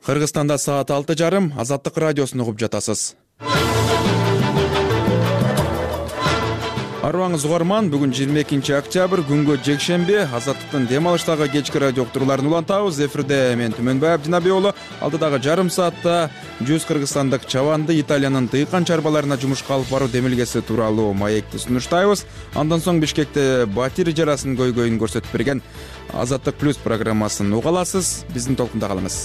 Кыргызстанда саат 6:30 Азаттык радиосун угуп жатасыз. Арыбаңыз угарман, бүгүн 22 октябрь, күнгө жекшемби. Азаттыктын дем алыштагы кечки радио уктурууларын улантабыз. Эфирде мен Түмөнбай Абдинабий уулу. Алдыдагы жарым саатта 100 кыргызстандык чабанды Италиянын тыйкан чарбаларына жумушка алып баруу демилгеси тууралуу маекти сунуштайбыз. Андан соң Бишкекте Батир ижарасын көйгөйүн көрсөтүп берген Азаттык плюс программасын уга аласыз. Биздин толкунда калыңыз.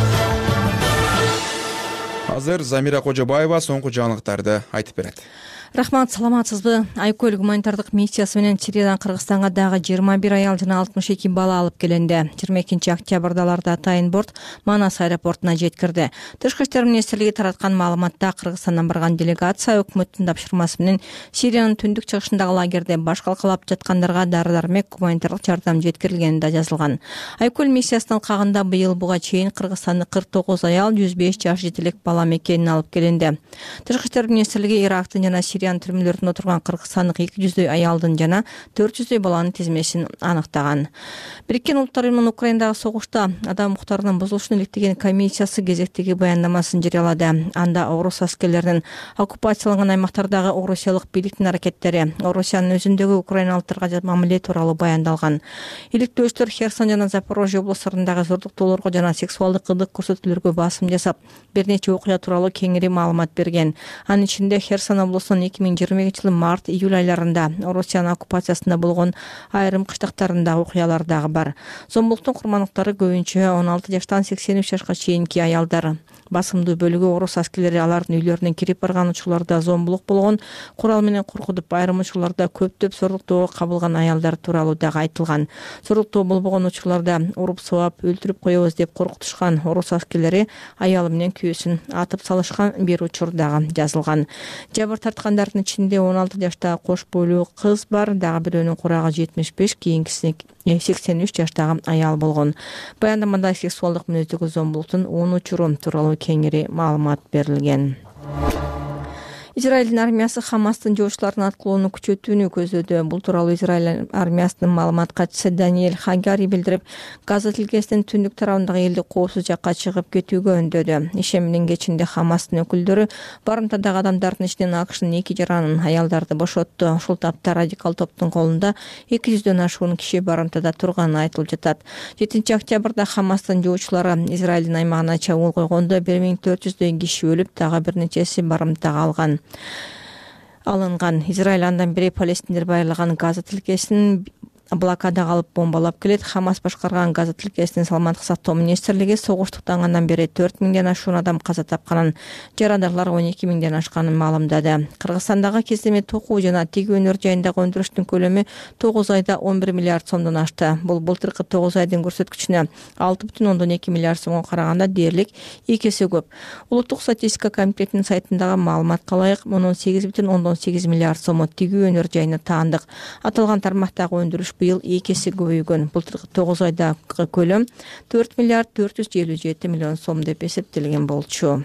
Азыр Замира Кожобаева соңку жаңылыктарды айтып берет. Рахмат, саламатсызбы? Айкөл гуманитардык миссиясы менен Сириядан Кыргызстанга дагы 21 аял жана 62 бала алып келинди. 22 октябрда аларды атайын борт Манас аэропортуна жеткирди. Тышкы иштер министрлиги тараткан маалыматта Кыргызстандан барган делегация өкмөттүн тапшырмасы менен Сириянын түндүк чыгышындагы лагерде баш калкалап жаткандарга дары-дармек, гуманитардык жардам жеткирилгени да жазылган. Айкөл миссиясынын кагында быйыл буга чейин Кыргызстандык 49 аял, 105 жаш жетелек бала мекенин алып келинди. Тышкы иштер министрлиги Ирактын жана Сириянын түрмөлөрүндө отурган кыргызстандык 200 аялдын жана 400 баланын тизмесин аныктаган. Бириккен Улуттар Уюмунун Украинадагы согушта адам укуктарынын бузулушун иликтеген комиссиясы кезектеги баяндамасын жарыялады. Анда орус аскерлеринин оккупацияланган аймактардагы орусиялык бийликтин аракеттери, Орусиянын өзүндөгү украиналыктарга мамиле тууралуу баяндалган. Иликтөөчүлөр Херсон жана Запорожье областтарындагы зордуктоолорго жана сексуалдык ылдык көрсөтүүлөргө басым жасап, бир нече окуя тууралуу кеңири маалымат берген. Анын ичинде Херсон облусунун 2020 март июль айларында Орусиянын оккупациясында болгон айрым кыштактарында окуялар дагы бар. Зомбулуктун курмандыктары көбүнчө 16 жаштан 83 жашка чейинки аялдар. Басымдуу бөлүгү орус аскерлери алардын үйлөрүнө кирип барган учурларда зомбулук болгон, курал менен коркутуп, айрым учурларда көптөп зордуктоого кабылган аялдар тууралуу дагы айтылган. Зордуктоо болбогон учурларда уруп сабап, өлтүрүп коебуз деп коркутушкан орус аскерлери аялы менен күйөөсүн атып салышкан бир учур дагы жазылган. Жабыр тарткандардын ичинде 16 жаштагы кош бойлуу кыз бар, дагы бирөөнүн курагы 75, кийинкиси 83 жаштагы аял болгон. Баяндамада сексуалдык мүнөздөгү зомбулуктун 10 учуру тууралуу кеңири маалымат берилген. Израилдин армиясы Хамастын жоочуларын аткылоону күчөтүүнү көздөдү. Бул тууралуу Израиль армиясынын маалымат катчысы Даниэль Хагари билдирип, Газа тилкесинин түндүк тарабындагы элди коопсуз жакка чыгып кетүүгө үндөдү. Ишеминин кечинде Хамастын өкүлдөрү барымтадагы адамдардын ичинен АКШнын 2 жаранын аялдарды бошотту. Ушул тапта радикал топтун колунда 200дөн ашуун киши барымтада турганы айтылып жатат. 7 октябрда Хамастын жоочулары Израилдин аймагына чабуул койгондо 1400дөй киши өлүп, дагы бир нечеси барымтага алынган. Израиль андан бери палестиндер байырлаган Газа тилкесин блокадага алып бомбалап келет. Хамас башкарган Газа тилкесинин саламаттык сактоо министрлиги согуштуктангандан бери 4000ден ашуун адам каза тапканын, жарандарлар 12000ден ашканын маалымдады. Кыргызстандагы кездеме токуу жана тигүү өнөр жайындагы өндүрүштүн көлөмү 9 айда 11 миллиард сомдон ашты. Бул былтыркы 9 айдын көрсөткүчүнө 6,2 миллиард сомго караганда дээрлик 2 эсе көп. Улуттук статистика комитетинин сайтындагы маалыматка ылайык, мунун 8,8 миллиард сому тигүү өнөр жайына таандык. Аталган тармактагы өндүрүш быйыл 2 эсе көбөйгөн. Былтыркы 9 айдагы көлөм 4 миллиард 457 миллион сом деп эсептелген болчу.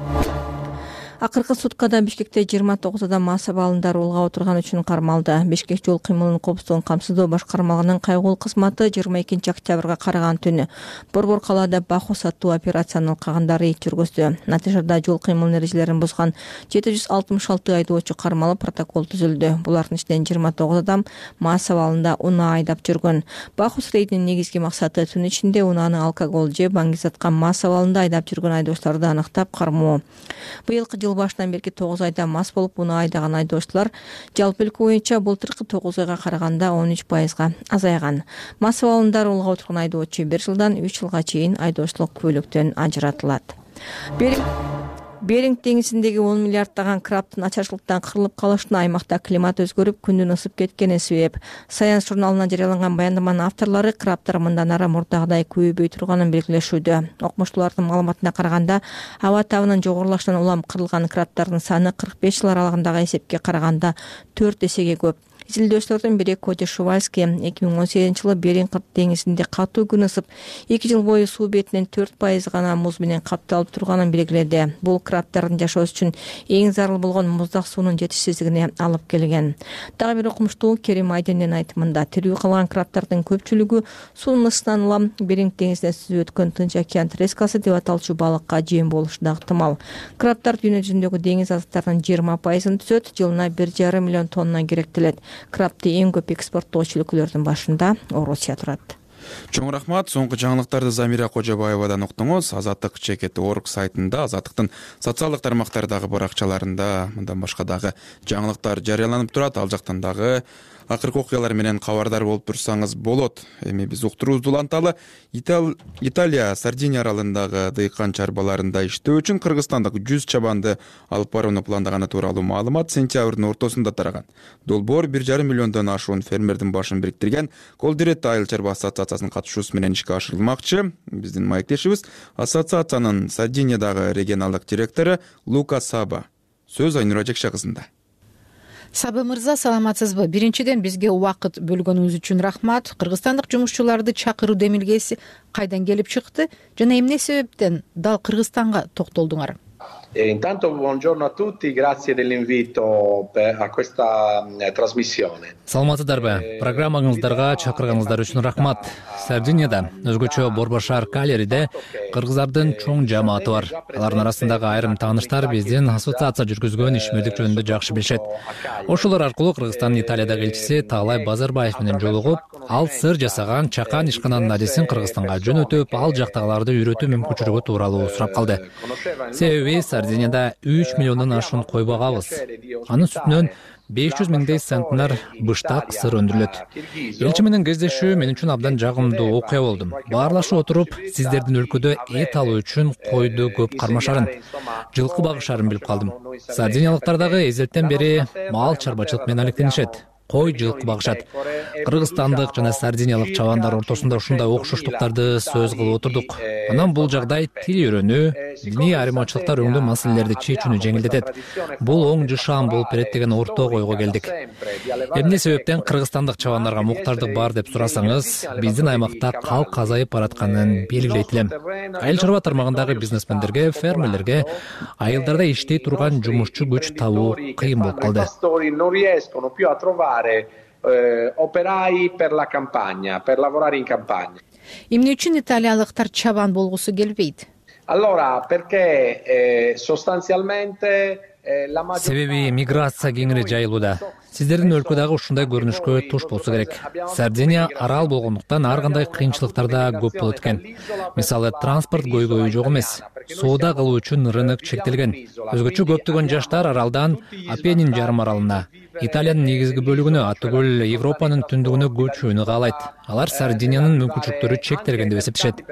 Акыркы суткада Бишкекте 29 адам мас абалында ролго отурган үчүн кармалды. Бишкек жол кыймылынын коопсуздугун камсыздоо башкармалыгынын кайгылуу кызматы 22 октябрга караган түнү Борбор калаада баху сатуу операциянын алкагында рейд жүргүздү. Натыйжада жол кыймылынын эрежелерин бузган 766 айдоочу кармалып, протокол түзүлдү. Булардын ичинен 29 адам мас абалында унаа айдап жүргөн. Бахус рейдинин негизги максаты түн ичинде унааны алкоголь же баңгизаткан мас абалында айдап жүргөн айдоочуларды аныктап кармоо. Быйылкы жыл башынан берки 9 айда мас болуп унаа айдаган айдоочулар жалпы өлкө боюнча былтыркы 9 айга караганда 13%га азайган. Мас абалында ролго отурган айдоочу 1 жылдан 3 жылга чейин айдоочулук көлүктөн ажыратылат. Беринг деңизиндеги 10 миллиарддаган крабтын ачарчылыктан кырылып калышына аймакта климат өзгөрүп, күндүн ысып кеткени себеп. Science журналына жарыяланган баяндаманын авторлору крабтар мындан ары мурдагыдай көбөйбөй турганын белгилешүүдө. Окумуштуулардын маалыматына караганда, аба табынын жогорулашынан улам кырылган крабтардын саны 45 жыл аралыгындагы эсепке караганда 4 эсеге көп. Изилдөөчүлөрдүн бири Коди Шувальский 2018-жылы Берингт деңизинде катуу күн ысып, 2 жыл бою суу бетинен 4% гана муз менен капталып турганын белгиледи. Бул крабдардын жашоосу үчүн эң зарыл болгон муздак суунун жетишсиздигине алып келген. Дагы бир окумуштуу Керим Айдендин айтымында тирүү калган крабдардын көпчүлүгү суунун ысынан улам Беринг деңизинен сүзүп өткөн Тынч океан трескасы деп аталчу балыкка жем болушу да ыктымал. Крабдар дүйнө жүзүндөгү деңиз азыктарынын 20%-ын түзөт, жылына 1,5 миллион тонна керектелет. Крабды эң көп экспорттоочу өлкөлөрдүн башында Орусия турат. Чоң рахмат. Соңку жаңылыктарды Замира Кожобаевадан уктуңуз. Азаттык чекет.org сайтында, Азаттыктын социалдык тармактардагы баракчаларында мындан башка дагы жаңылыктар жарыяланып турат. Ал жактан дагы акыркы окуялар менен кабардар болуп турсаңыз болот. Эми биз уктуруубузду уланталы. Италия Сардиния аралындагы дыйкан чарбаларында иштөө үчүн кыргызстандык 100 чабанды алып барууну пландаганы тууралуу маалымат сентябрдын ортосунда тараган. Долбоор 1,5 миллиондон ашуун фермердин башын бириктирген Колдирет айыл чарба ассоциациясынын катышуусу менен ишке ашырылмакчы. Биздин маектешибиз ассоциациянын Сардиниядагы регионалдык директору Лука Саба. Сөз Айнура Жекше кызында. Саба мырза, саламатсызбы? Биринчиден бизге убакыт бөлгөнүңүз үчүн рахмат. Кыргызстандык жумушчуларды чакыруу демилгеси кайдан келип чыкты жана эмне себептен дал Кыргызстанга токтолдуңар? Intanto buongiorno a tutti, grazie dell'invito a questa trasmissione. Саламатсыздарбы? Программаңыздарга чакырганыңыздар үчүн рахмат. Сардинияда, өзгөчө Борбашар Калериде кыргыздардын чоң жамааты бар. Алардын арасындагы айрым тааныштар биздин ассоциация жүргүзгөн ишмердик жөнүндө жакшы билишет. Ошолор аркылуу Кыргызстандын Италиядагы элчиси Таалай Базарбаев менен жолугуп, ал сыр жасаган чакан ишкананын адисин Кыргызстанга жөнөтүп, ал жактагыларды үйрөтүү мүмкүнчүлүгү тууралуу сурап калды. Себеби Сардинияда 3 миллиондон ашуун кой багабыз. Анын сүтүнөн 500 миңдей центнер быштак сыр өндүрүлөт. Элчи менен кездешүү мен үчүн абдан жагымдуу окуя болду. Баарлашып отуруп, сиздердин өлкөдө эт алуу үчүн койду көп кармашарын, жылкы багышарын билип калдым. Сардиниялыктар дагы эзелтен бери мал чарбачылык менен алектенишет. Кой, жылкы багышат. Кыргызстандык жана сардиниялык чабандар ортосунда ушундай окшоштуктарды сөз кылып отурдук. Анан бул жагдай тил үйрөнүү, диний айырмачылыктар өңдүү маселелерди чечүүнү жеңилдетет. Бул оң жышаан болуп берет деген орток ойго келдик. Эмне себептен кыргызстандык чабандарга муктаждык бар деп сурасаңыз, биздин аймакта калк азайып баратканын белгилейт элем. Айыл чарба тармагындагы бизнесмендерге, фермерлерге айылдарда иштей турган жумушчу күч табуу кыйын болуп калды. Operai per la campagna, per lavorare in campagna. Эмне үчүн италиялыктар чабан болгусу келбейт? Allora, perché sostanzialmente Себеби миграция кеңири жайылууда. Сиздердин өлкө дагы ушундай көрүнүшкө туш болсо керек. Сардиния арал болгондуктан ар кандай кыйынчылыктарда көп болот экен. Мисалы, транспорт көйгөйү жок эмес. Соода кылуу үчүн рынок чектелген. Өзгөчө көптөгөн жаштар аралдан Апеннин жарым аралына, Италиянын негизги бөлүгүнө, атүгүл Европанын түндүгүнө көчүүнү каалайт. Алар Сардиниянын мүмкүнчүлүктөрү чектелген деп эсептешет.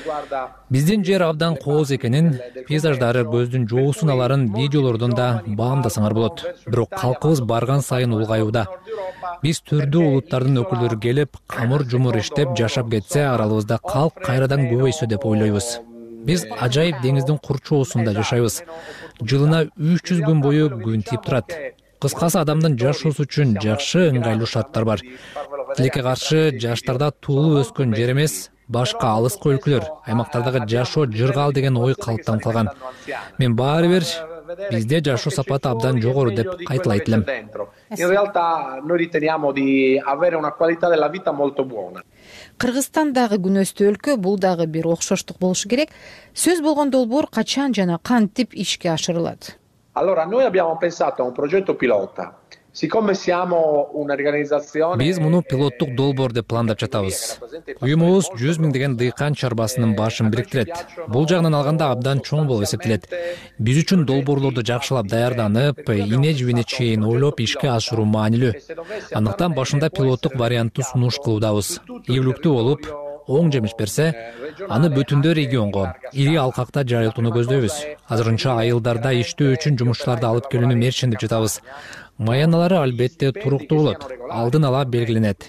Биздин жер абдан кооз экенин, пейзаждары, көздүн жоосун аларын видеолордон да баамдасаңар болот. Бирок калкыбыз барган сайын улгаюуда. Биз түрдүү улуттардын өкүлдөрү келип, камыр-жумур иштеп жашап кетсе, аралыбызда калк кайрадан көбөйсө деп ойлойбуз. Биз ажайып деңиздин курчоосунда жашайбыз. Жылына 300 күн бою күн тийип турат. Кыскасы, адамдын жашоосу үчүн жакшы ыңгайлуу шарттар бар. Тилекке каршы, жаштарда туулуу өскөн жер эмес, башка алыскы өлкөлөр, аймактардагы жашоо жыргал деген ой калыптанып калган. Мен баары бир бизде жашоо сапаты абдан жогору деп кайталайт элем. In realtà noi riteniamo di avere una qualità della vita molto buona. Кыргызстан дагы күнөстүү өлкө, бул дагы бир окшоштук болушу керек. Сөз болгон долбоор качан жана кантип ишке ашырылат? Allora, noi abbiamo pensato a un progetto pilota. Siccome siamo un'organizzazione Биз муну пилоттук долбоор деп пландап жатабыз. Уюмубуз 100 миңдеген дыйкан чарбасынын башын бириктирет. Бул жагынан алганда абдан чоң болуп эсептелет. Биз үчүн долбоорлорду жакшылап даярданып, ине жибине чейин ойлоп ишке ашыруу маанилүү. Андыктан башында пилоттук вариантты сунуш кылуудабыз. Ийгиликтүү болуп, оң жемиш берсе, аны бүтүндө регионго, ири алкакта жайылтууну көздөйбүз. Азырынча айылдарда иштөө үчүн жумушчуларды алып келүүнү мерчиндеп жатабыз. Маяналары албетте туруктуу болот, алдын ала белгиленет.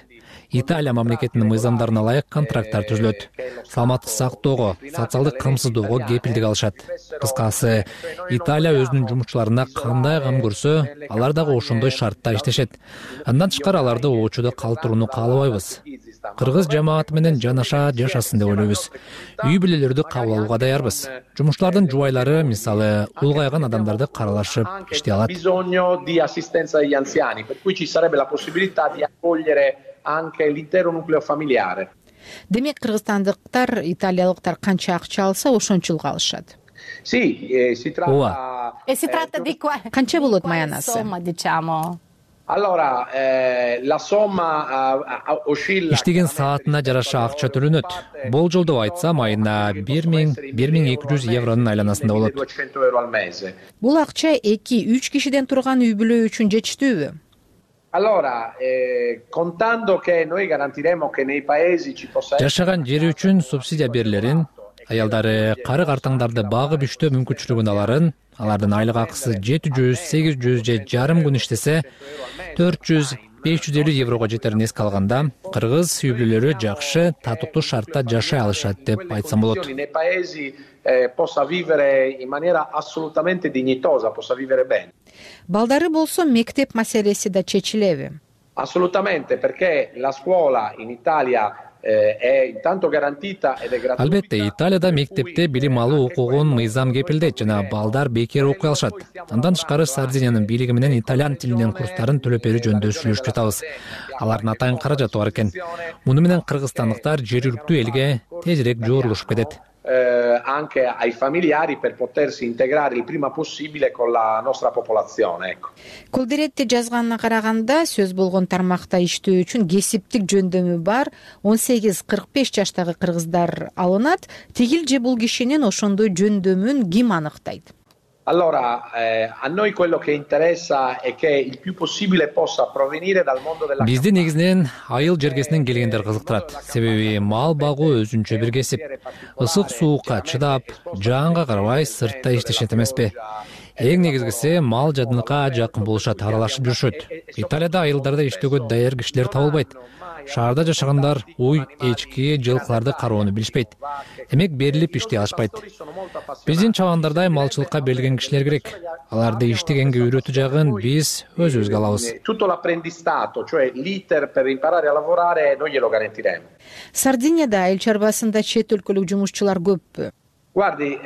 Италия мамлекетинин мыйзамдарына ылайык контракттар түзүлөт. Саламаттык сактоого, социалдык камсыздоого кепилдик алышат. Кыскасы, Италия өзүнүн жумушчуларына кандай кам көрсө, алар дагы ошондой шартта иштешет. Андан тышкары аларды оочудо калтырууну каалабайбыз. Кыргыз жамааты менен жанаша жашасын деп ойлойбуз. Үй бүлөлөрдү кабыл алууга даярбыз. Жумушчулардын жубайлары, мисалы, улгайган адамдарды каралашып иштей алат. Bisogno di assistenza degli anziani, per cui ci sarebbe la possibilità di accogliere anche l'intero nucleo familiare. Демек, кыргызстандыктар италиялыктар канча акча алса, ошончо алышат. Sì, si tratta Si tratta di Канча болот маянасы? Insomma, diciamo. Allora, la somma oscilla. Иштеген саатына жараша акча төлөнөт. Болжолдоп айтсам, айына 1000-1200 евронун айланасында болот. 200 euro al mese. Бул акча 2-3 кишиден турган үй бүлө үчүн жетиштүүбү? Allora, contando che noi garantiremo che nei paesi ci possa essere Жашаган жери үчүн субсидия берилерин, аялдары кары картаңдарды багып иштөө мүмкүнчүлүгүн аларын, алардын айлык акысы 700-800 же жарым күн иштесе 400-550 еврого жетерин эске алганда, кыргыз үй бүлөлөрү жакшы, татыктуу шартта жашай алышат деп айтсам болот. nei paesi possa vivere in maniera assolutamente dignitosa, possa vivere bene. Балдары болсо мектеп маселеси да чечилеби? Assolutamente, perché la scuola in Italia è intanto garantita ed è gratuita. Албетте, Италияда мектепте билим алуу укугун мыйзам кепилдейт жана балдар бекер окуй алышат. Андан тышкары Сардиниянын бийлиги менен итальян тилинен курстарын төлөп берүү жөнүндө сүйлөшүп жатабыз. Алардын атайын каражаты бар экен. Муну менен кыргызстандыктар жергиликтүү элге тезирээк жорулушуп кетет. Anche ai familiari per potersi integrare il prima possibile con la nostra popolazione, ecco. Колдеретте жазганына караганда, сөз болгон тармакта иштөө үчүн кесиптик жөндөмү бар 18-45 жаштагы кыргыздар алынат. Тигил же бул кишинин ошондой жөндөмүн ким аныктайт? Allora, a noi quello che interessa è che il più possibile possa provenire dal mondo della Бизди негизинен айыл жергесинен келгендер кызыктырат. Себеби мал багуу өзүнчө бир кесип. Ысык суукка чыдап, жаанга карабай сыртта иштешет эмеспи? Эң негизгиси мал жадыныкка жакын болушат, аралашып жүрүшөт. Италияда айылдарда иштөөгө даяр кишилер табылбайт. Шаарда жашагандар уй, эчки, жылкыларды кароону билишпейт. Демек берилип иштей алышпайт. Биздин чабандардай малчылыкка берилген кишилер керек. Аларды иштегенге үйрөтүү жагын биз өзүбүзгө алабыз. Tutto l'apprendistato, cioè l'iter per imparare a lavorare, noi glielo garantiremo. Сардинияда айыл чарбасында чет өлкөлүк жумушчулар көппү? Guardi,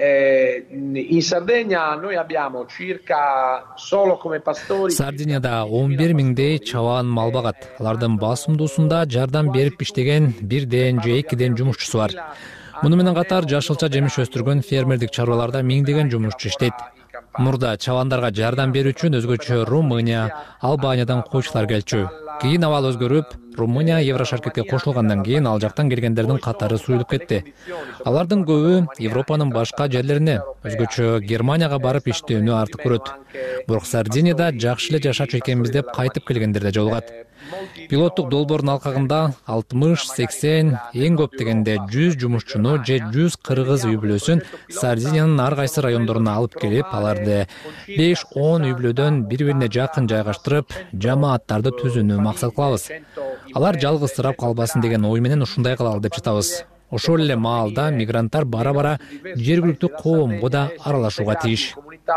in Sardegna noi abbiamo circa solo come pastori. Сардинияда 11 миңдей чабан мал багат. Алардын басымдуусунда жардам берип иштеген 1ден же 2ден жумушчусу бар. Муну менен катар жашылча жемиш өстүргөн фермердик чарбаларда миңдеген жумушчу иштейт. Мурда чабандарга жардам берүү үчүн өзгөчө Румыния, Албаниядан койчулар келчү. Кийин абал өзгөрүп, Румыния Еврошаркетке кошулгандан кийин ал жактан келгендердин катары суюлуп кетти. Алардын көбү Европанын башка жерлерине, өзгөчө Германияга барып иштөөнү артык көрөт. Бирок Сардинияда жакшы эле жашачу экенбиз деп кайтып келгендер да жолугат. Пилоттук долбоордун алкагында 60-80, эң көп дегенде 100 жумушчуну же 100 кыргыз үй бүлөсүн Сардиниянын ар кайсы райондоруна алып келип, аларды 5-10 үй бүлөдөн бири-бирине жакын жайгаштырып, жамааттарды түзүүнү максат кылабыз. Алар жалгызсырап калбасын деген ой менен ушундай кылалы деп жатабыз. Ошол эле маалда мигранттар бара-бара жергиликтүү коомго да аралашууга тийиш.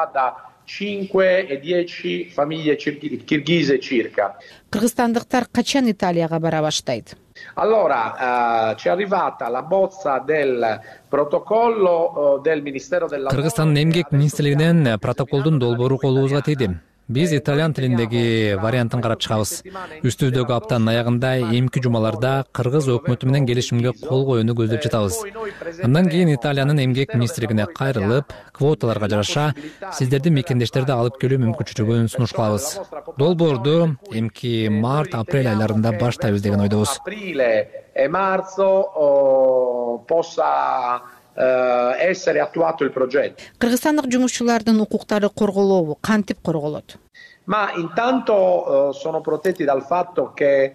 5 e 10 famiglie kirghise circa. Кыргызстандыктар качан Италияга бара баштайт? Allora, ci è arrivata la bozza del protocollo del Ministero del Lavoro. Кыргызстандын эмгек министрлигинен протоколдун долбоору колубузга тийди. Биз итальян тилиндеги вариантын карап чыгабыз. Үстүбүздөгү аптанын аягында эмки жумаларда кыргыз өкмөтү менен келишимге кол коюуну көздөп жатабыз. Андан кийин Италиянын эмгек министрлигине кайрылып, квоталарга жараша сиздердин мекендештерди алып келүү мүмкүнчүлүгүн сунуш кылабыз. Долбоорду эмки март-апрель айларында баштайбыз деген ойдобуз. Aprile e marzo possa essere attuato il progetto. Кыргызстандык жумушчулардын укуктары корголобу кантип корголот? Ma intanto sono protetti dal fatto che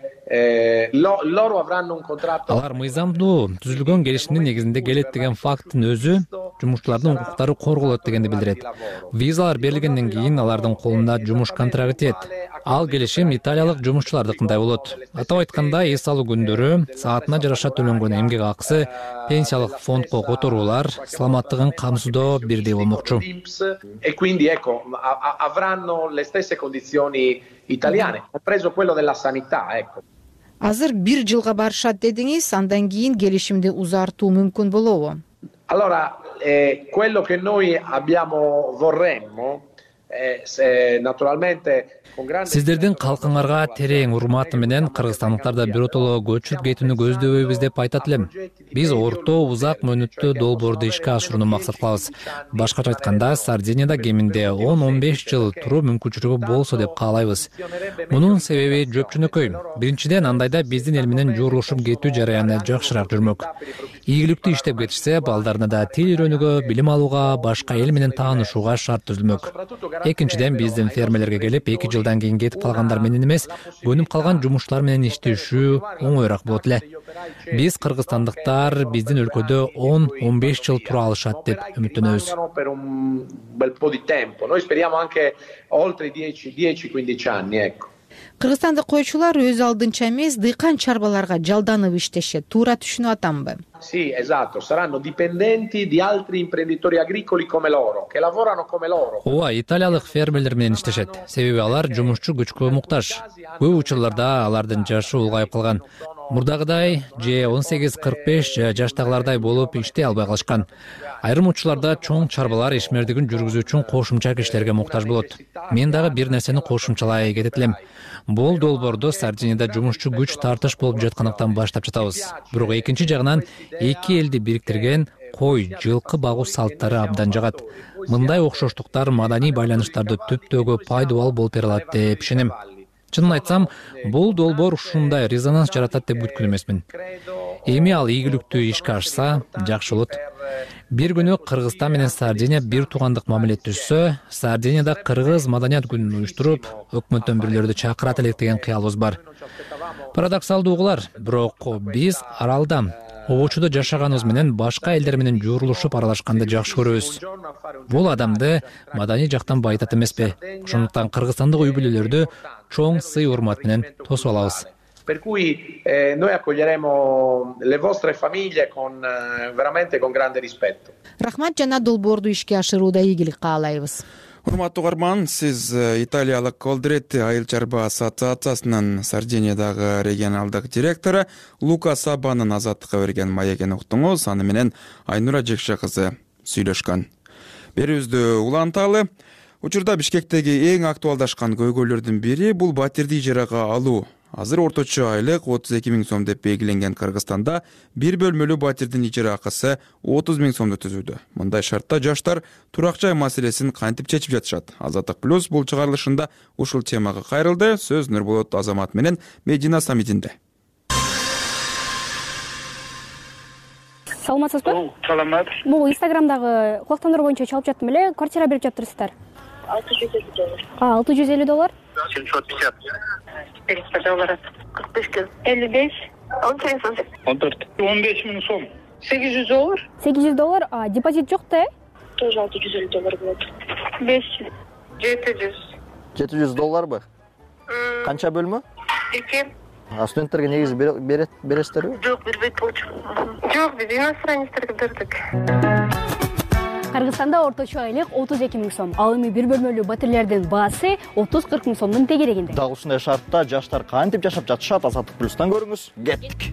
loro avranno un contratto. Алар мыйзамдуу түзүлгөн келишимдин негизинде келет деген факттын өзү жумушчулардын укуктары корголот дегенди билдирет. Визалар берилгенден кийин алардын колунда жумуш контракти тиет. Ал келишим италиялык жумушчулардыкындай болот. Атап айтканда, эс алуу күндөрү саатына жараша төлөнгөн эмгек акысы, пенсиялык фондко которуулар, саламаттыгын камсыздоо бирдей болмокчу. E quindi ecco avranno le stesse condizioni italiane, compreso quello della sanità, ecco. Азыр 1 жылга барышат дедиңиз, андан кийин келишимди узартуу мүмкүн болобу? Allora, quello che noi vorremmo naturalmente Сиздердин калкыңарга терең урматы менен кыргызстандыктарда биротоло көчүп кетүүнү көздөбөйбүз деп айтат элем. Биз орто, узак мөөнөттүү долбоорду ишке ашырууну максат кылабыз. Башкача айтканда, Сардинияда кеминде 10-15 жыл туруу мүмкүнчүлүгү болсо деп каалайбыз. Мунун себеби жөпчүнөкөй. Биринчиден, андайда биздин эл менен жуурулушуп кетүү жараяны жакшыраак жүрмөк. Ийгиликтүү иштеп кетишсе, балдарына да тил үйрөнүүгө, билим алууга, башка эл менен таанышууга шарт түзүлмөк. Экинчиден, биздин фермерлерге келип 2 жылдан кийин кетип калгандар менен эмес, көнүп калган жумушчулар менен иштешүү оңоюраак болот эле. Биз кыргызстандыктар биздин өлкөдө 10-15 жыл тура алышат деп үмүттөнөбүз. Noi speriamo anche oltre 10-15 anni, ecco. Кыргызстандык койчулар өз алдынча эмес, дыйкан чарбаларга жалданып иштешет. Туура түшүнүп атамбы? Sì, esatto, saranno dipendenti di altri imprenditori agricoli come loro, che lavorano come loro. Ооба, италиялык фермерлер менен иштешет. Себеби алар жумушчу күчкө муктаж. Көп учурларда алардын жашы улгайып калган. Мурдагыдай же 18-45 жаштагылардай болуп иштей албай калышкан. Айрым учурларда чоң чарбалар ишмердигин жүргүзүү үчүн кошумча кишилерге муктаж болот. Мен дагы бир нерсени кошумчалай кетет элем. Бул долбоордо Сардинияда жумушчу күч тартыш болуп жаткандыктан баштап жатабыз. Бирок экинчи жагынан эки элди бириктирген кой, жылкы багуу салттары абдан жагат. Мындай окшоштуктар маданий байланыштарды түптөөгө пайдалуу болуп бере алат деп ишенем. Чынын айтсам, бул долбоор ушундай резонанс жаратат деп күткөн эмесмин. Эми ал ийгиликтүү ишке ашса, жакшы болот. Бир күнү Кыргызстан менен Сардиния бир туугандык мамиле түзсө, Сардинияда кыргыз маданият күнүн уюштуруп, өкмөттөн бирлерди чакырат элек деген кыялыбыз бар. Парадоксалдуу угулар, бирок биз аралда обочудо жашаганыбыз менен башка элдер менен жуурулушуп аралашканды жакшы көрөбүз. Бул адамды маданий жактан байытат эмеспи? Ошондуктан кыргызстандык үй бүлөлөрдү чоң сый урмат менен тосуп алабыз. Per cui noi accoglieremo le vostre famiglie veramente con grande rispetto. Рахмат, жана долбоорду ишке ашырууда ийгилик каалайбыз. Урматтуу угарман, сиз италиялык Колдретти айыл чарба ассоциациясынын Сардиниядагы регионалдык директору Лука Сабанын азаттыкка берген маегин уктуңуз. Аны менен Айнура Жекше кызы сүйлөшкөн. Берүүбүздү уланталы. Учурда Бишкектеги эң актуалдашкан көйгөйлөрдүн бири бул батирди ижарага алуу. Азыр орточо айлык 32 000 сом деп белгиленген Кыргызстанда бир бөлмөлүү батирдин ижара акысы 30 000 сомду түзүүдө. Мындай шартта жаштар турак жай маселесин кантип чечип жатышат? Азаттык плюс бул чыгарылышында ушул темага кайрылды. Сөз Нурболот Азамат менен Медина саммитинде. Саламатсызбы? Саламат. Бул Инстаграмдагы кулактандыруу боюнча чалып жаттым эле. Квартира берип жатырсыздар. $650. $650? 750. 400 долларов. 45 gün. 55. 14. 15 000 сом. 800 доллар. 800 доллар. Депозит жок да? Тоже $650 будет. 500. 700. 700 долларбы? Канча бөлмө? 2. Студенттерге негизи бересиздерби? Жок, бербейт болчу. Жок, биз иностранецтерге бердик. Кыргызстанда орточо айлык 32 000 сом. Ал эми бир бөлмөлүү батирлердин баасы 30-40 000 сомдун тегерегинде. Дагы ушундай шартта жаштар кантип жашап жатышат? Азаттык плюстан көрүңүз. Кеттик.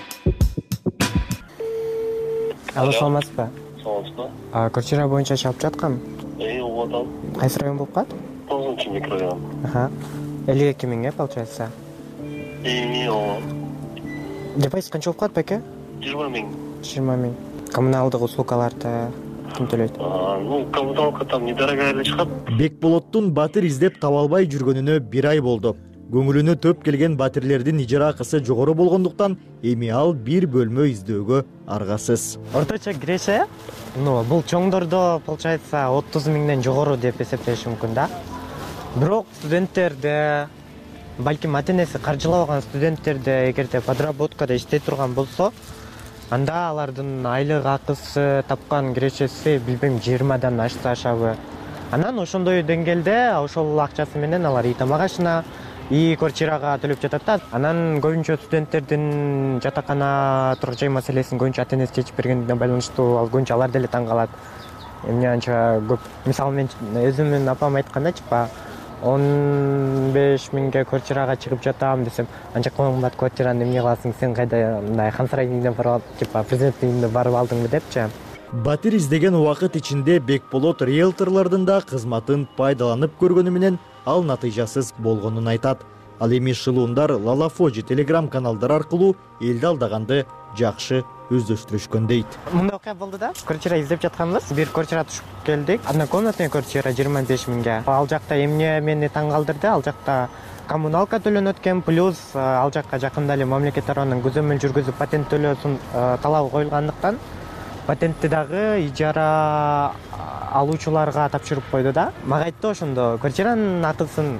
Алло, саламатсызбы? Саламатсызбы? Квартира боюнча чалып жаткам. Ооба. Кайсы район болуп калат? 9-чы микрорайон. 52 000, получается. Ооба. Депозит канча болуп калат беке? 20 000. 20 000. Коммуналдык услугаларды ким төлөйт? Коммуналка там недорогая эле чыгат. Бекболоттун батир издеп таба албай жүргөнүнө 1 ай болду. Көңүлүнө төп келген батирлердин ижара акысы жогору болгондуктан эми ал бир бөлмө издөөгө аргасыз. Орточо киреше, бул чоңдордо получается 30 000ден жогору деп эсептеш мүмкүн да. Бирок студенттерде, балким ата-энеси каржылабаган студенттерде эгерде подработкада иштей турган болсо, анда алардын айлык акысы, тапкан кирешеси билбейм 20-дан ашташабы. Анан ошондой деңгээлде ошол акчасы менен алар үй тамак ашына, үй квартирага төлөп жатат да. Анан көбүнчө студенттердин жатакана турак-жай маселесин көбүнчө ата-энеси чечип бергенине байланыштуу, ал көбүнчө алар деле таң калат. Эмне анча көп. Мисалы мен өзүмдүн апам айткандачы, 15 миңге квартирага чыгып жатам десем, анча кымбат квартираны эмне кыласың, сен кайда мындай Хансарай үйүнө барып, президенттин үйүнө барып алдыңбы депчи. Батир издеген убакыт ичинде Бекболот риэлторлордун да кызматын пайдаланып көргөнү менен ал натыйжасыз болгонун айтат. Ал эми шылуундар Лалафожи телеграм каналдар аркылуу элди алдаганды жакшы өздөштүрүшкөн дейт. Мындай окуя болду да. Квартира издеп жатканбыз. Бир квартира түшүп келдик. Однокомнатный квартира 25 миңге. Ал жакта эмне мени таң калтырды? Ал жакта коммуналка төлөнөт экен, плюс ал жакка жакында эле мамлекет тарабынан көзөмөл жүргүзүп патент төлөөсүн талабы коюлгандыктан патентти дагы ижара алуучуларга тапшырып койду да. Мага айтты ошондо квартиранын акысын,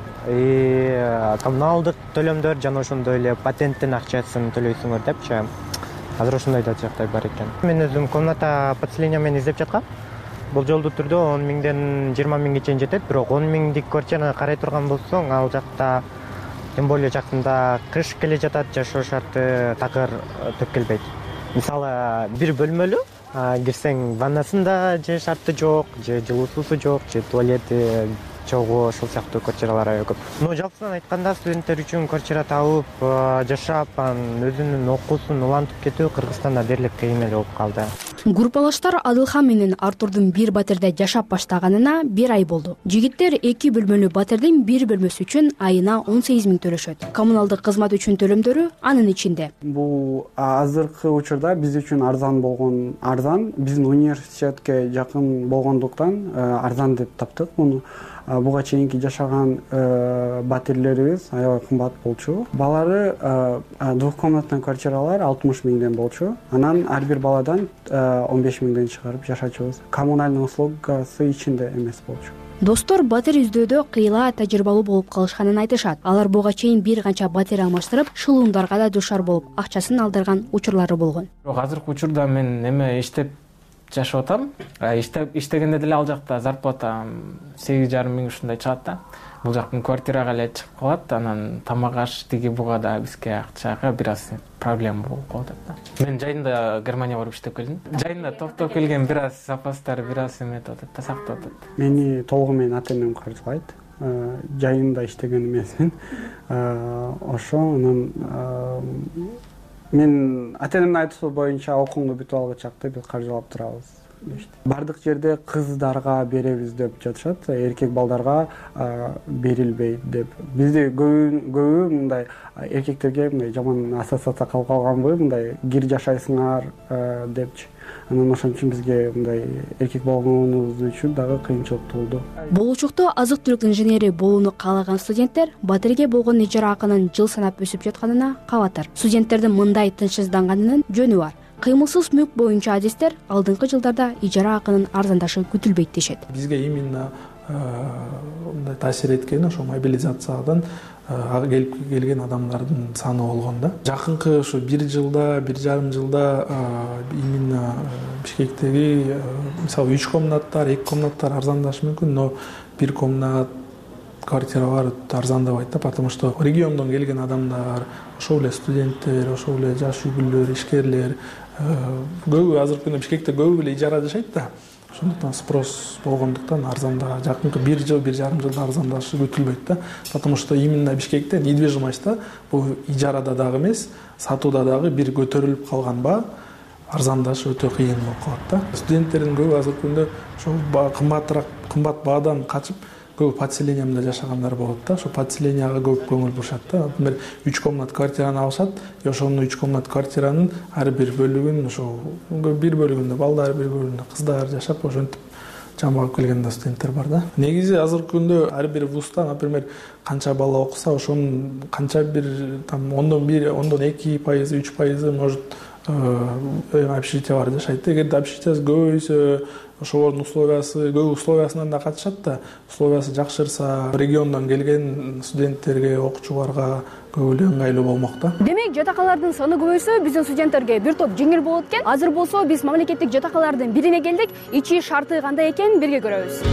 коммуналдык төлөмдөр жана ошондой эле патенттин акчасын төлөйсүңөр депчи. Азыр ошондой да жагдай бар экен. Мен өзүм комната подселение менен издеп жаткам. Бул жолдуу түрдө 10 миңден 20 миңге чейин жетет, бирок 10 миңдик квартираны карай турган болсоң, ал жакта тем более жакында кыш келе жатат, жашоо шарты такыр төп келбейт. Мисалы, бир бөлмөлүү кирсең, ваннасында же шарты жок, же жылуу суусу жок, же туалети чогуу, ошол сыяктуу квартиралар аябай көп. Но жалпысынан айтканда студенттер үчүн квартира табып, жашап, өзүнүн окуусун улантып кетүү Кыргызстанда дээрлик кыйын эле болуп калды. Группалаштар Адылхан менен Артурдун бир батирде жашап баштаганына 1 ай болду. Жигиттер 2 бөлмөлүү батирдин бир бөлмөсү үчүн айына 18 миң төлөшөт. Коммуналдык кызмат үчүн төлөмдөрү анын ичинде. Бул азыркы учурда биз үчүн арзан болгон, биздин университетке жакын болгондуктан арзан деп таптык муну. Буга чейинки жашаган батирлерибиз аябай кымбат болчу. Балары двухкомнатный квартиралар 60 миңден болчу. Анан ар бир баладан 15 миңден чыгарып жашачубуз. Коммунальный услугасы ичинде эмес болчу. Достор батир издөөдө кыйла тажрыйбалуу болуп калышканын айтышат. Алар буга чейин бир канча батир алмаштырып, шылуундарга да душар болуп, акчасын алдырган учурлары болгон. Азыркы учурда мен эме иштеп жашап атам. Иштегенде деле ал жакта зарплата 8,5 миң ушундай чыгат да. Бул жактын квартирага эле чыгып калат, анан тамак аш тиги буга да бизге акчага бир аз проблема болуп калат да. Мен жайында Германия барып иштеп келдим. Жайында топтоп келген бир аз запастар бир аз эметип атат да, сактап атат. Мени толугу менен ата-энем каржылайт. Жайында иштеген эмесмин. Ошо анан мен ата-энемдин айтуусу боюнча окууңду бүтүп алгычакты биз каржылап турабыз. Бардык жерде кыздарга беребиз деп жатышат, эркек балдарга берилбейт деп. Бизде көбү мындай эркектерге мындай жаман ассоциация калып калганбы, мындай кир жашайсыңар депчи. Анан ошон үчүн бизге мындай эркек болгонубуз үчүн дагы кыйынчылык туулду. Болочокто азык-түлүк инженери болууну каалаган студенттер батирге болгон ижара акынын жыл санап өсүп жатканына кабатыр. Студенттердин мындай тынчсызданганынын жөнү бар. Кыймылсыз мүлк боюнча адистер алдыңкы жылдарда ижара акынын арзандашы күтүлбейт дешет. Бизге именно мындай таасир эткени ошо мобилизациядан келип келген адамдардын саны болгон да. Жакынкы ушу 1 жылда, 1,5 жылда именно Бишкектеги мисалы 3 комнаттар, 2 комнаттар арзандашы мүмкүн, но 1 комнат квартиралар арзандабайт да, потому что региондон келген адамдар, ошол эле студенттер, ошол эле жаш үйгүлөр, ишкерлер көбү азыркы күндө Бишкекте көбү эле ижара жашайт да. Ошондуктан спрос болгондуктан арзанда жакынкы 1 жыл, 1,5 жылда арзандашы күтүлбөйт да. Потому что именно Бишкекте недвижимость бул ижарада дагы эмес, сатууда дагы бир көтөрүлүп калган ба арзандашы өтө кыйын болуп калат да. Студенттердин көбү азыркы күндө ошол кымбат баадан качып көбү подселениямда жашагандар болот да. Ошо подселенияга көп көңүл бурушат да. Например, 3 комнат квартираны алышат, ошонун 3 комнат квартиранын ар бир бөлүгүн ошо бир бөлүгүндө балдар, бир бөлүгүндө кыздар жашап, ошентип жан багып келген да студенттер бар да. Негизи азыркы күндө ар бир вузда, например, канча бала окуса, ошонун канча бир там 2%, 3% может общежитие бар жашайт. Эгерде общежитиясы көбөйсө, ошолордун условиясынан да катышат да. Условиясы жакшырса, региондон келген студенттерге, окуучуларга көп эле ыңгайлуу болмок да. Демек, жатакалардын саны көбөйсө, биздин студенттерге бир топ жеңил болот экен. Азыр болсо биз мамлекеттик жатакалардын бирине келдик. Ичи шарты кандай экенин бирге көрөбүз.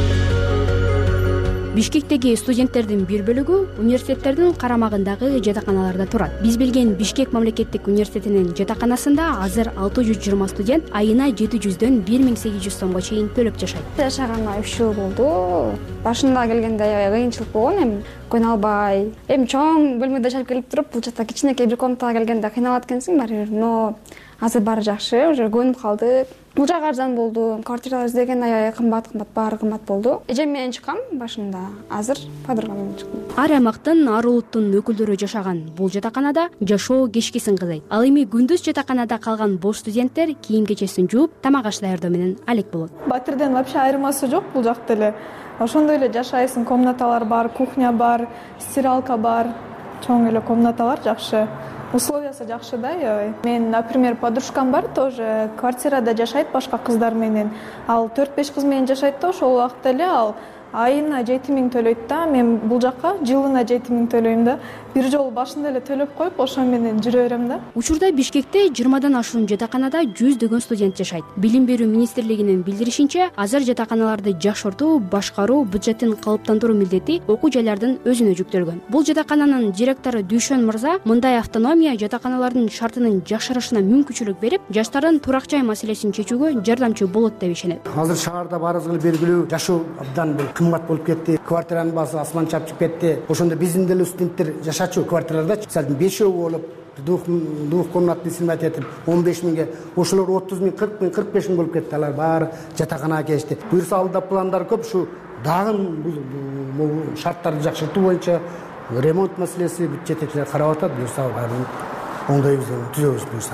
Бишкектеги студенттердин бир бөлүгү университеттердин карамагындагы жатаканаларда турат. Биз билген Бишкек мамлекеттик университетинин жатаканасында азыр 620 студент айына 700дөн 1800 сомго чейин төлөп жашайт. Жашаганга 3 жыл болду. Башында келгенде аябай кыйынчылык болгон, эми көйнө албай. Эми чоң бөлмөдө жашап келип туруп, бул жакта кичинекей бир комнатага келгенде кыйналат экенсиң баары бир. Но азыр баары жакшы, уже көнүп калдык. Бул жак арзан болду. Квартиралар издеген аябай кымбат, баары кымбат болду. Эжем менен чыккам башында. Азыр подругам менен чыктым. Ар аймактын, ар улуттун өкүлдөрү жашаган бул жатаканада жашоо кечкисин кызайт. Ал эми күндүз жатаканада калган бош студенттер кийим-кечесин жууп, тамак аш даярдоо менен алек болот. Батирден вообще айырмасы жок бул жакта эле. Ошондой эле жашайсың, комнаталар бар, кухня бар, стиралка бар, чоң эле комнаталар жакшы. Условиясы жакшы да, аябай. Мен, например, подружкам бар, тоже квартирада жашайт башка кыздар менен. Ал 4-5 кыз менен жашайт да, ошол убакта эле ал айына 7000 төлөйт да. Мен бул жакка жылына 7000 төлөйм да. Бир жолу башында эле төлөп коюп, ошо менен жүрө берем да. Учурда Бишкекте 20дан ашуун жатаканада 100дөгөн студент жашайт. Билим берүү министрлигинин билдиришинче, азыр жатаканаларды жакшыртуу, башкаруу, бюджеттин калыптандыруу милдети окуу жайлардын өзүнө жүктөлгөн. Бул жатакананын директору Дүйшөн мырза мындай автономия жатаканалардын шартынын жакшырышына мүмкүнчүлүк берип, жаштардын турак жай маселесин чечүүгө жардамчы болот деп ишенет. Азыр шаарда баарыбызга белгилүү, жашоо абдан кымбат болуп кетти. Квартиранын баасы асман чапчып кетти. Ошондо биздин деле студенттер жашачу квартираларда мисалы 5 болуп, двухкомнатный снимать этип 15 миңге, ошолор 30 миң, 40 миң, 45 миң болуп кетти. Алар баары жатаканага келишти. Буюрса алда пландар көп, ушу дагы бул шарттарды жакшыртуу боюнча ремонт маселеси жетекчилер карап атат. Буюрса баарын оңдойбуз, түзөбүз буюрса.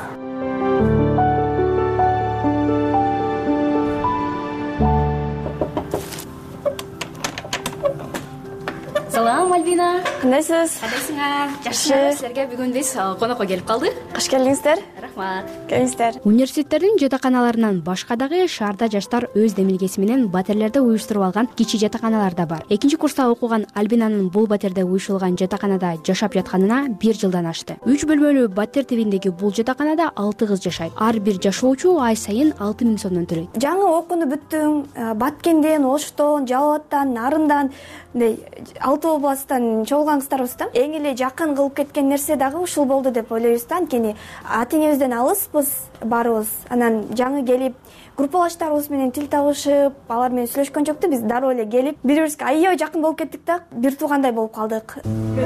Салам, Альбина. Кандайсыз? Кандайсыңар? Жакшы. Силерге бүгүн биз конокко келип калдык. Кыш келиңиздер. Рахмат. Келиңиздер. Университеттердин жатаканаларынан башка дагы шаарда жаштар өз демилгеси менен батирлерди уюштуруп алган кичи жатаканалар да бар. 2-курста окуган Альбинанын бул батирде уюшулган жатаканада жашап жатканына 1 жылдан ашты. 3 бөлмөлүү батир тибиндеги бул жатаканада 6 кыз жашайт. Ар бир жашоочу ай сайын 6000 сомдон төлөйт. Жаңы окууну бүттүң, Баткенден, Оштон, Жалал Абадтан, Нарындан, 6 областтан чогулган кыздарбыз да. Эң эле жакын кылып кеткен нерсе дагы ушул болду деп ойлойбуз да. Анткени ата-энебизден алыспыз баарыбыз. Анан жаңы келип, группалаштарыбыз менен тил табышып, алар менен сүйлөшкөн жок да. Биз дароо эле келип, бири-бирибизге аябай жакын болуп кеттик да. Бир туугандай болуп калдык.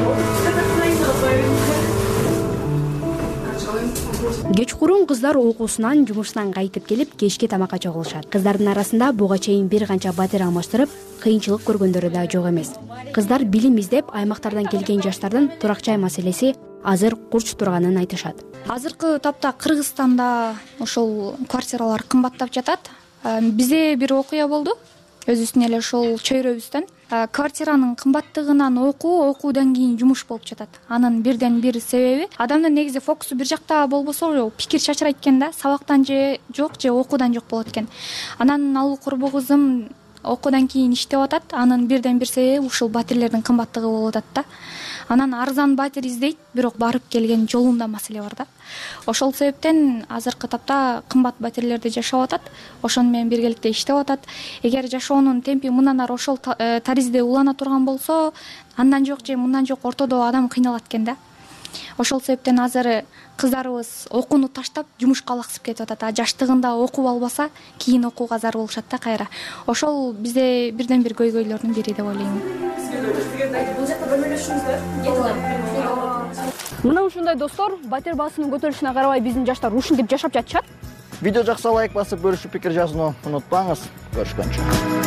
Кечкурун кыздар окуусунан, жумушунан кайтып келип, кечки тамакка чогулушат. Кыздардын арасында буга чейин бир канча батир алмаштырып, кыйынчылык көргөндөрү да жок эмес. Кыздар билим издеп, аймактардан келген жаштардын турак жай маселеси азыр курч турганын айтышат. Азыркы тапта Кыргызстанда ошол квартиралар кымбаттап жатат. Бизде бир окуя болду. Өзүбүздүн эле ошол чөйрөбүздөн. Квартиранын кымбаттыгынан окуудан кийин жумуш болуп жатат. Анын бирден бир себеби адамдын негизи фокусу бир жакта болбосо пикир чачырайт экен да, сабактан же окуудан жок болот экен. Анан ал курбу кызым окуудан кийин иштеп атат. Анын бирден бир себеби ушул батирлердин кымбаттыгы болуп атат да. Анан арзан батир издейт, бирок барып келген жолунда маселе бар да. Ошол себептен азыркы тапта кымбат батирлерде жашап атат. Ошону менен биргеликте иштеп атат. Эгер жашоонун темпи мындан ары ошол таризде улана турган болсо, андан жок же мындан жок ортодо адам кыйналат экен да. Ошол себептен азыр кыздарыбыз окууну таштап жумушка алаксып кетип атат. Жаштыгында окуп албаса, кийин окууга зар болушат да кайра. Ошол бизде бирден бир көйгөйлөрдүн бири деп ойлойм. Бул жакта бөлмөлөшүңүздөр. Мына ушундай достор, батир баасынын көтөрүлүшүнө карабай биздин жаштар ушинтип жашап жатышат. Видео жакса лайк басып, бөлүшүп пикир жазууну унутпаңыз. Көрүшкөнчө.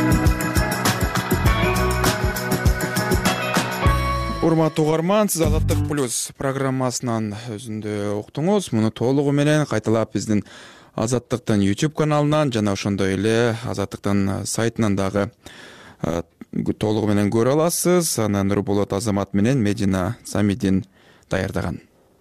Урматтуу угарман, сиз Азаттык плюс программасынан өзүндө уктуңуз. Муну толугу менен кайталап биздин Азаттыктын YouTube каналынан жана ошондой эле Азаттыктын сайтынан дагы толугу менен көрө аласыз. Анан Нурболот Азамат менен Медина Самидин даярдаган.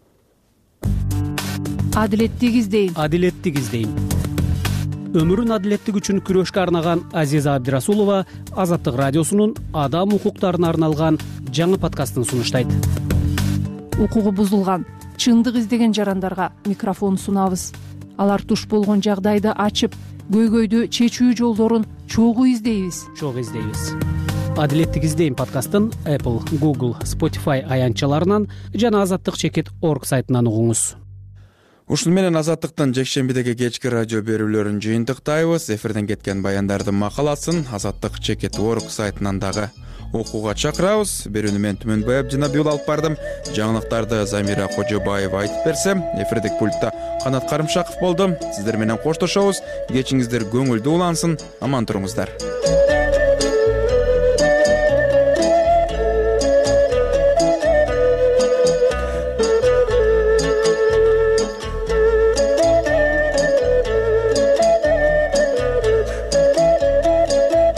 Адилеттик издейм. Өмүрүн адилеттик үчүн күрөшкө арнаган Азиза Абдирасулова Азаттык радиосунун адам укуктарына арналган жаңы подкастын сунуштайт. укугу бузулган чындык издеген жарандарга микрофон сунабыз. Алар туш болгон жагдайды ачып, көйгөйдү чечүү жолдорун чогуу издейбиз. Адилеттик издейм подкастын Apple, Google, Spotify аянтчаларынан жана azattik.org сайтынан угуңуз. Ушун менен Азаттыктын жекшембидеги кечки радио берүүлөрүн жыйынтыктайбыз. Эфирден кеткен баяндардын макаласын azattik.org сайтынан дагы окууга чакырабыз. Берүүнү мен Түмөнбай Абдинабиул алып бардым. Жаңылыктарды Замира Кожобаева айтып берсе, эфирдик пультта Канат Карымшаков болду. Сиздер менен коштошобуз. Кечиңиздер көңүлдүү улансын. Аман туруңуздар.